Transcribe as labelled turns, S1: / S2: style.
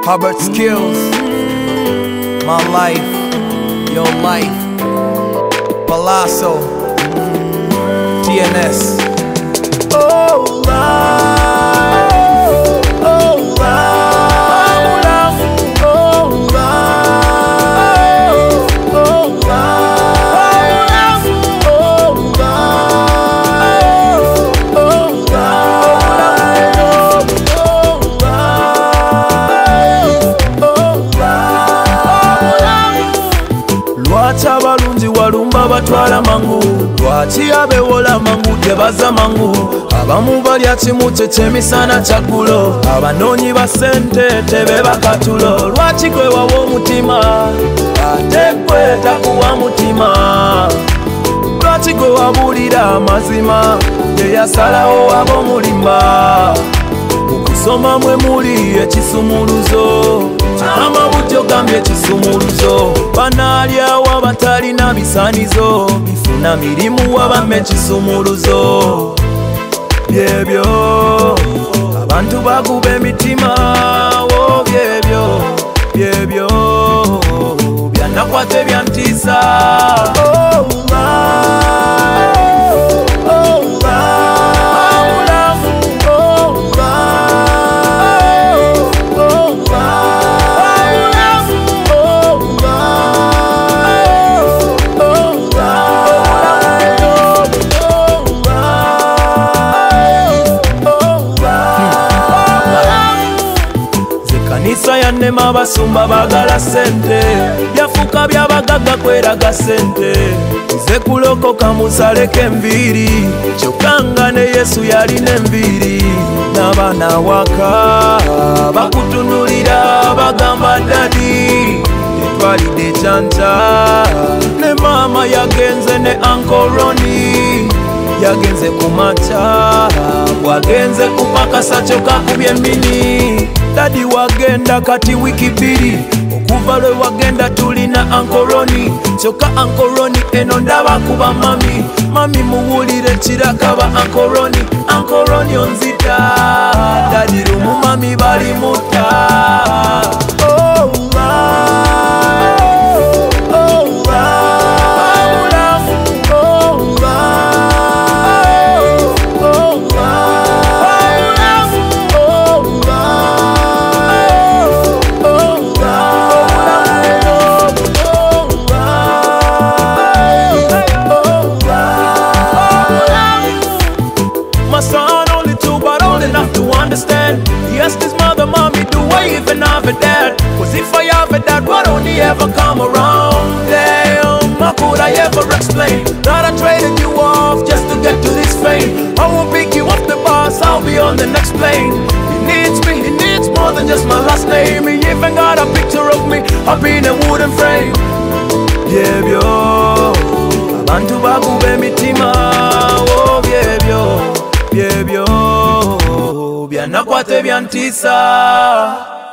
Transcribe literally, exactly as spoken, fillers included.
S1: Hubbard Skills, my life, your life, Palazzo, T N S. Oh, life, oh, life, oh, life, oh, life, oh, life, oh, life. Lwaki abalungi walumba batwala mangu, lwaki abewola mangu tebaza mangu, abamu balya kimu kyekyemisana kyaggulo, abanoonyi ba ssente tebeba katulo. Lwaki gwe wawa omutima ate gwe takuwa mutima? Lwaki gwe wabuulira amazima teyasalawo ab'omulimba? Okusoma mwe muli ekisumuluzo, kyama bujjo gambye ekisumuluzo. Banaalyawo batalina bisaanizo, bifuna mirimu wabamme ekisumuluzo. Byebyo abantu bakuba emitima wo, byebyo byebyo byanakwate byantiisa. Oh, kanisa yannema abasumba bagala sente, byafuuka byabagagga kweraga sente. Nze kulokoka musaleko enviiri, kyokka nga ne Yesu yalina enviiri. N'abaana waka bakutunulira bagamba dadi tetwalidde ekyanta, ne maama yagenze ne ankoroni yagenze ku makya, bwagenze kupakasa kyokka kubye emmini. Dadi wagenda kati wiki bbiri, okuva lwe wagenda tulina ankoroni, kyokka ankoroni eno ndaba kuba mami. Mami muwulire kirakaba ankoroni, ankoroni onzita, dadi lumu mami bali mutta. Oh, my son only two, but old enough to understand. He asked his mother, mommy, do I even have a dad? Cause if I have a dad, why don't he ever come around? Damn, how could I ever explain that I traded you off just to get to this fame? I won't pick you up the bus, I'll be on the next plane. He needs me, he needs more than just my last name. He even got a picture of me up in a wooden frame. Byebyo abantu bakuba emitima, oh byebyo byebyo byanakwate byantiisa.